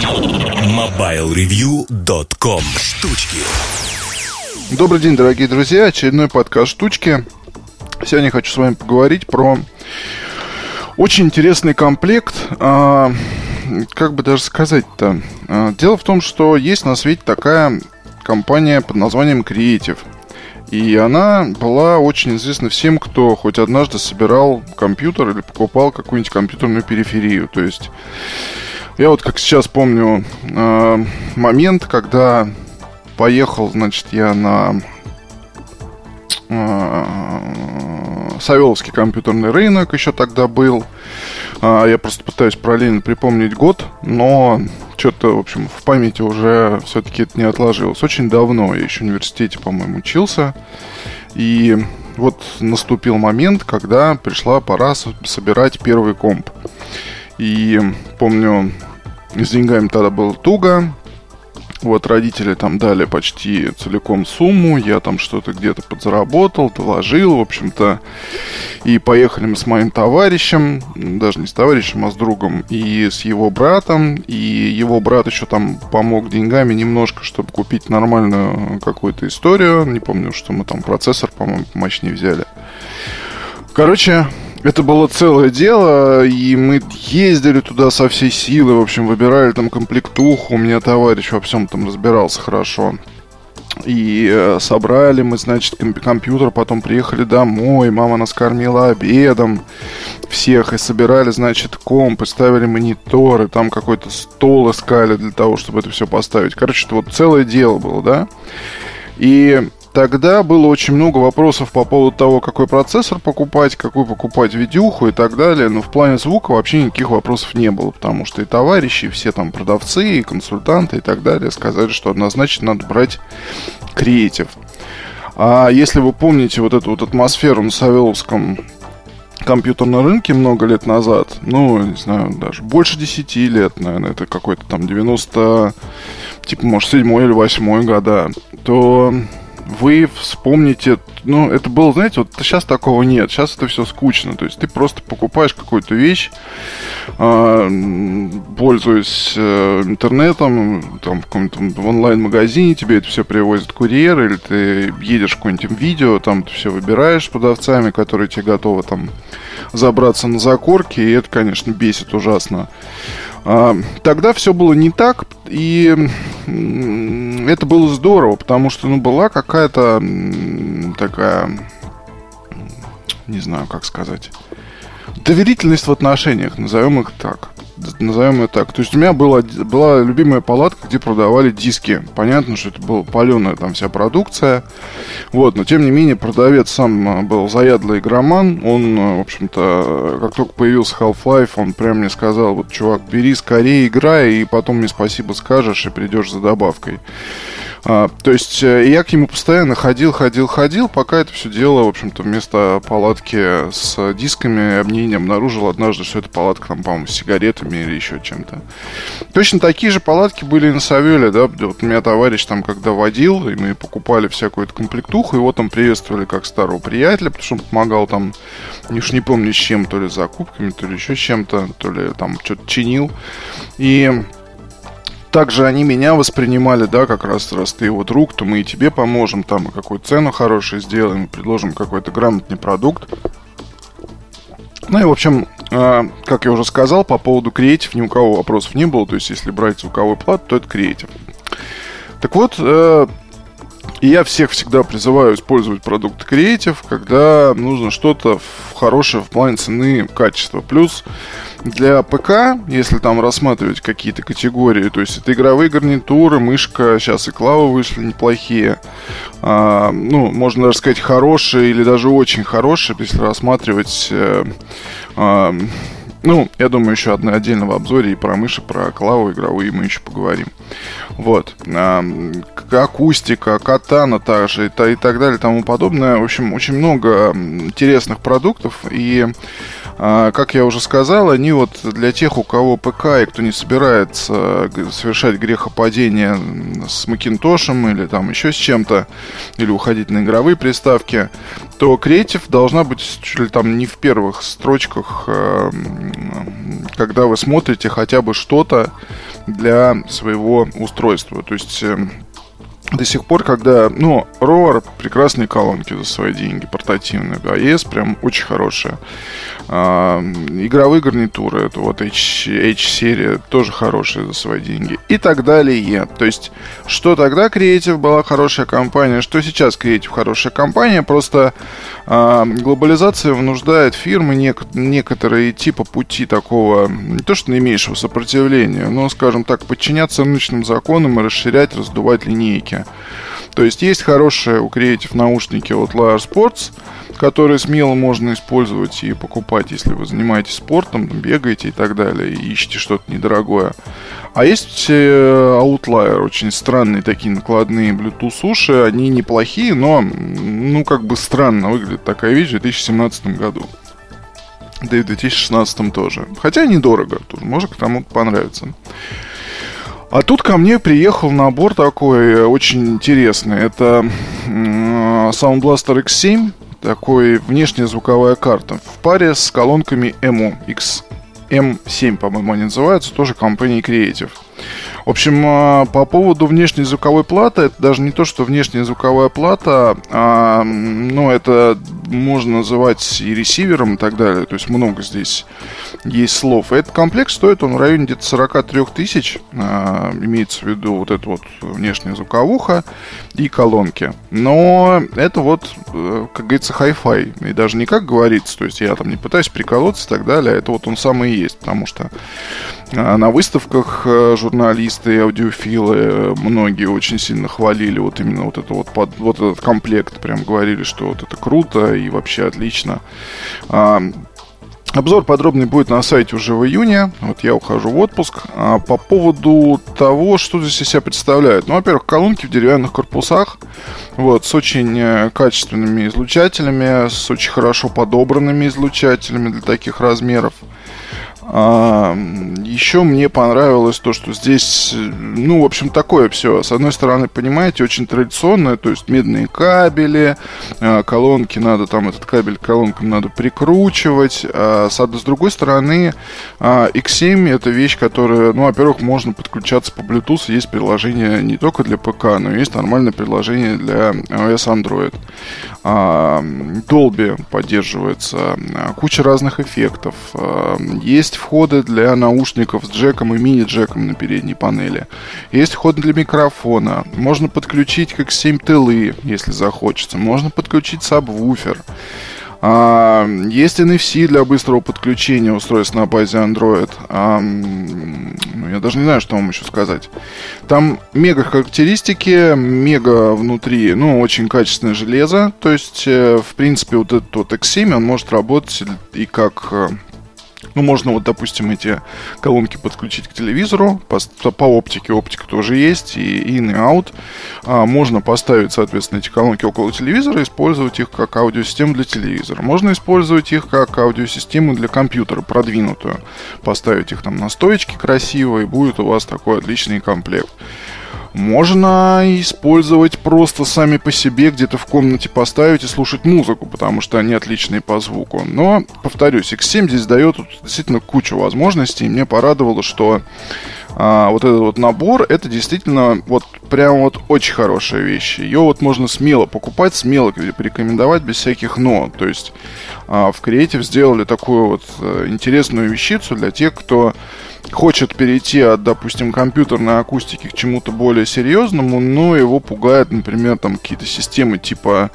MobileReview.com. Штучки. Добрый день, дорогие друзья. Очередной подкаст «Штучки». Сегодня я хочу с вами поговорить про очень интересный комплект. Как бы даже сказать-то? Дело в том, что есть на свете такая компания под названием Creative. И она была очень известна всем, кто хоть однажды собирал компьютер или покупал какую-нибудь компьютерную периферию. То есть я вот как сейчас помню момент, когда поехал, значит, я на Савеловский компьютерный рынок, еще тогда был. Я просто пытаюсь параллельно припомнить год, но что-то, в общем, в памяти уже все-таки это не отложилось. Очень давно, я еще в университете, по-моему, учился. И вот наступил момент, когда пришла пора собирать первый комп. И помню, с деньгами тогда было туго. Вот родители там дали почти целиком сумму, я там что-то где-то подзаработал, доложил, в общем-то. И поехали мы с моим товарищем, даже не с товарищем, а с другом, и с его братом. И его брат еще там помог деньгами немножко, чтобы купить нормальную какую-то историю. Не помню, что мы там процессор, по-моему, помощнее взяли. Короче, это было целое дело, и мы ездили туда со всей силы, в общем, выбирали там комплектуху, у меня товарищ во всем там разбирался хорошо. И собрали мы, значит, компьютер, потом приехали домой, мама нас кормила обедом всех, и собирали, значит, комп, и ставили мониторы, там какой-то стол искали для того, чтобы это все поставить. Короче, это вот целое дело было, да? И тогда было очень много вопросов по поводу того, какой процессор покупать, какую покупать видюху и так далее. Но в плане звука вообще никаких вопросов не было, потому что и товарищи, и все там продавцы, и консультанты и так далее сказали, что однозначно надо брать Creative. А если вы помните вот эту вот атмосферу на Савеловском компьютерном рынке много лет назад, ну, не знаю, даже больше 10 лет, наверное, это какой-то там 90, типа, может, 7-й или 8-й года, то вы вспомните, ну, это было, знаете, вот сейчас такого нет, сейчас это все скучно, то есть ты просто покупаешь какую-то вещь, пользуясь интернетом, там, в каком-то онлайн-магазине, тебе это все привозит курьер, или ты едешь в какое-нибудь видео, там ты все выбираешь с продавцами, которые тебе готовы там забраться на закорки, и это, конечно, бесит ужасно. Тогда все было не так, и это было здорово, потому что, ну, была какая-то такая, не знаю, как сказать, доверительность в отношениях, назовем их так. Назовем это так. То есть у меня была любимая палатка, где продавали диски. Понятно, что это была паленая там вся продукция. Вот, но тем не менее продавец сам был заядлый игроман. Он, в общем-то, как только появился Half-Life, он прям мне сказал: вот, чувак, бери скорее, играй, и потом мне спасибо скажешь, и придешь за добавкой. То есть я к нему постоянно ходил, пока это все дело, в общем-то, вместо палатки с дисками мне не обнаружил однажды, что это палатка, там, по-моему, с сигаретами или еще чем-то. Точно такие же палатки были и на Савеле, да. Вот у меня товарищ там, когда водил, и мы покупали всякую эту комплектуху, его там приветствовали как старого приятеля, потому что он помогал там, уж не помню с чем, то ли с закупками, то ли еще с чем-то, то ли там что-то чинил. И также они меня воспринимали, да, как раз ты его друг, то мы и тебе поможем, там, и какую цену хорошую сделаем, и предложим какой-то грамотный продукт. Ну и, в общем, как я уже сказал, по поводу Creative ни у кого вопросов не было, то есть если брать звуковой плат, то это Creative. Так вот, я всех всегда призываю использовать продукт Creative, когда нужно что-то хорошее в плане цены, качества. Плюс для ПК, если там рассматривать какие-то категории, то есть это игровые гарнитуры, мышка, сейчас и клавы вышли неплохие, ну, можно даже сказать хорошие или даже очень хорошие, если рассматривать, ну, я думаю, еще отдельно в обзоре и про мыши, про клавы игровые мы еще поговорим. Вот. Акустика, катана также и так далее и тому подобное. В общем, очень много интересных продуктов. И Как я уже сказал, они вот для тех, у кого ПК и кто не собирается совершать грехопадение с Макинтошем или там еще с чем-то, или уходить на игровые приставки, то Creative должна быть чуть ли там не в первых строчках, когда вы смотрите хотя бы что-то для своего устройства. То есть до сих пор, когда... Roar прекрасные колонки за свои деньги, портативные. AES прям очень хорошие. Игровые гарнитуры, это вот H-серия, тоже хорошие за свои деньги. И так далее. То есть, что тогда Creative была хорошая компания, что сейчас Creative хорошая компания. Просто глобализация вынуждает фирмы некоторые идти по пути такого, не то что наименьшего сопротивления, но, скажем так, подчиняться рыночным законам и расширять, раздувать линейки. То есть хорошие у Creative наушники от Lyre Sports, которые смело можно использовать и покупать, если вы занимаетесь спортом, бегаете и так далее, и ищете что-то недорогое. А есть Outlier, очень странные такие накладные Bluetooth уши, они неплохие, но, как бы странно выглядит такая вещь в 2017 году. Да и в 2016 тоже. Хотя недорого, тоже, может кому-то понравится. А тут ко мне приехал набор такой очень интересный. Это Sound Blaster X7, такой внешняя звуковая карта в паре с колонками EMO XM7, по-моему, они называются, тоже компании Creative. В общем, по поводу внешней звуковой платы, это даже не то, что внешняя звуковая плата, это можно называть и ресивером и так далее. То есть много здесь есть слов. И этот комплект стоит он в районе где-то 43 тысяч, имеется в виду вот эта вот внешняя звуковуха и колонки. Но это вот, как говорится, хай-фай. И даже не как говорится, то есть я там не пытаюсь приколоться и так далее, это вот он самый и есть, потому что на выставках журналисты и аудиофилы многие очень сильно хвалили вот именно вот этот комплект, прям говорили, что вот это круто и вообще отлично. Обзор подробный будет на сайте уже в июне. Вот я ухожу в отпуск. По поводу того, что здесь из себя представляют. Во-первых, колонки в деревянных корпусах. Вот, с очень качественными излучателями, с очень хорошо подобранными излучателями для таких размеров. Еще мне понравилось то, что здесь, в общем, такое все. С одной стороны, понимаете, очень традиционное, то есть медные кабели, колонки надо, этот кабель к колонкам надо прикручивать. С другой стороны, X7 это вещь, которая, во-первых, можно подключаться по Bluetooth. Есть приложение не только для ПК, но есть нормальное приложение для iOS, Android. Dolby поддерживается, куча разных эффектов. Есть входы для наушников с джеком и мини-джеком на передней панели. Есть вход для микрофона. Можно подключить как 7 тылы, если захочется. Можно подключить сабвуфер. Есть NFC для быстрого подключения устройств на базе Android. Я даже не знаю, что вам еще сказать. Там мега характеристики, мега внутри, очень качественное железо. То есть, в принципе, вот этот вот X7, он может работать и как... можно, допустим, эти колонки подключить к телевизору по оптике. Оптика тоже есть, и in, и out. Можно поставить, соответственно, эти колонки около телевизора, использовать их как аудиосистему для телевизора. Можно использовать их как аудиосистему для компьютера, продвинутую. Поставить их там на стоечке красиво, и будет у вас такой отличный комплект. Можно использовать просто сами по себе, где-то в комнате поставить и слушать музыку, потому что они отличные по звуку. Но, повторюсь, X7 здесь дает действительно кучу возможностей. И мне порадовало, что вот этот вот набор, это действительно прям очень хорошая вещь. Ее можно смело покупать, смело порекомендовать без всяких «но». То есть в Creative сделали такую интересную вещицу для тех, кто хочет перейти от, допустим, компьютерной акустики к чему-то более серьезному, но его пугает, например, какие-то системы типа...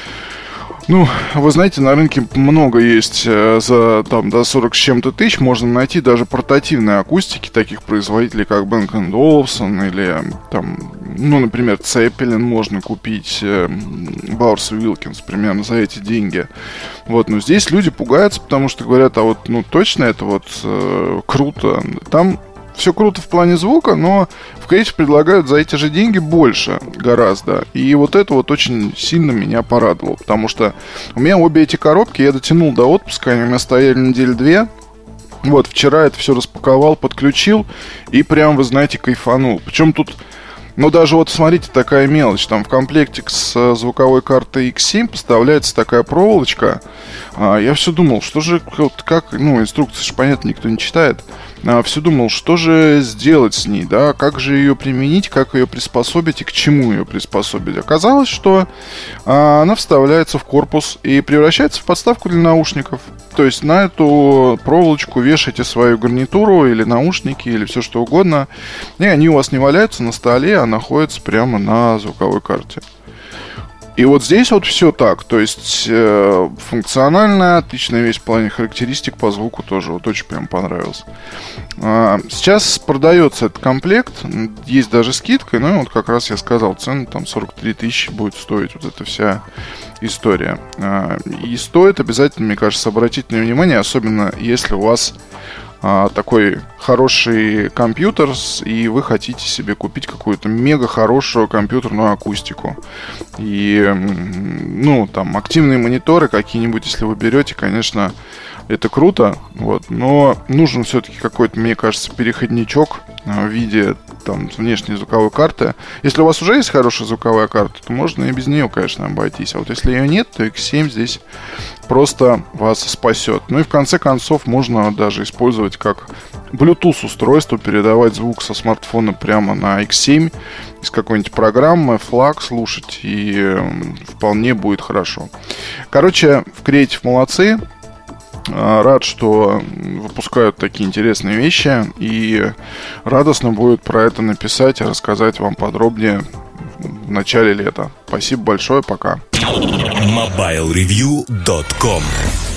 вы знаете, на рынке много есть за до 40 с чем-то тысяч. Можно найти даже портативные акустики таких производителей, как Bang & Olufsen или например, Zeppelin можно купить, Bowers Wilkins примерно за эти деньги. Но здесь люди пугаются, потому что говорят, точно это круто. Там все круто в плане звука, но в Creative предлагают за эти же деньги больше гораздо. И вот это вот очень сильно меня порадовало, потому что у меня обе эти коробки я дотянул до отпуска, они у меня стояли недели 2. Вот, вчера это все распаковал, подключил и прям, вы знаете, кайфанул. Причем тут, ну даже вот смотрите, такая мелочь. Там в комплекте с звуковой картой X7 поставляется такая проволочка. Я все думал, что же, вот как, ну инструкции же, понятно, никто не читает. Все думал, что же сделать с ней, да, как же ее применить, как ее приспособить и к чему ее приспособить. Оказалось, что она вставляется в корпус и превращается в подставку для наушников. То есть на эту проволочку вешаете свою гарнитуру или наушники, или все что угодно, и они у вас не валяются на столе, а находятся прямо на звуковой карте. И вот здесь вот все так, то есть функциональная, отличная вещь в плане характеристик по звуку тоже, вот очень прям понравилось. Сейчас продается этот комплект, есть даже скидка, ну и вот как раз я сказал, цену там 43 тысячи будет стоить вот эта вся история. И стоит обязательно, мне кажется, обратить на внимание, особенно если у вас такой хороший компьютер, и вы хотите себе купить какую-то мега хорошую компьютерную акустику. И, ну, там, активные мониторы какие-нибудь, если вы берете, конечно, это круто, вот, но нужен все-таки какой-то, мне кажется, переходничок в виде там внешней звуковой карты. Если у вас уже есть хорошая звуковая карта, то можно и без нее, конечно, обойтись. А вот если ее нет, то X7 здесь просто вас спасет. Ну и в конце концов можно даже использовать как Bluetooth устройство, передавать звук со смартфона прямо на X7 из какой-нибудь программы, флаг слушать, и вполне будет хорошо. Короче, в Creative молодцы. Рад, что выпускают такие интересные вещи, и радостно будет про это написать и рассказать вам подробнее в начале лета. Спасибо большое, пока. MobileReview.com